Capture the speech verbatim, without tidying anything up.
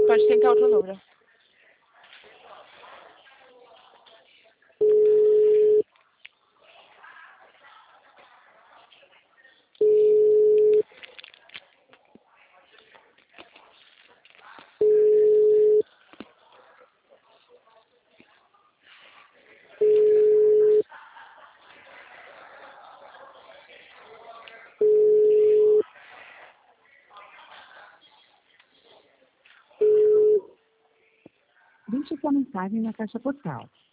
Pode tentar outro número. Deixe sua mensagem na caixa postal.